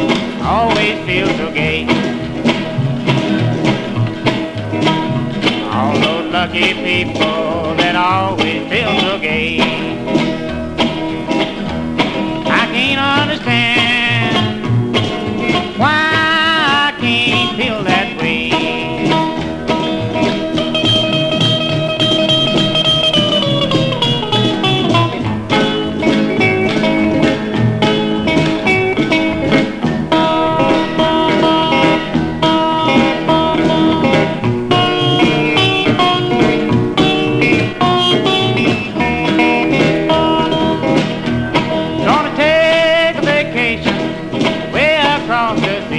always feel so gay. All those lucky people that always feel so gay. I can't understand why I can't feel that way. Across the sea.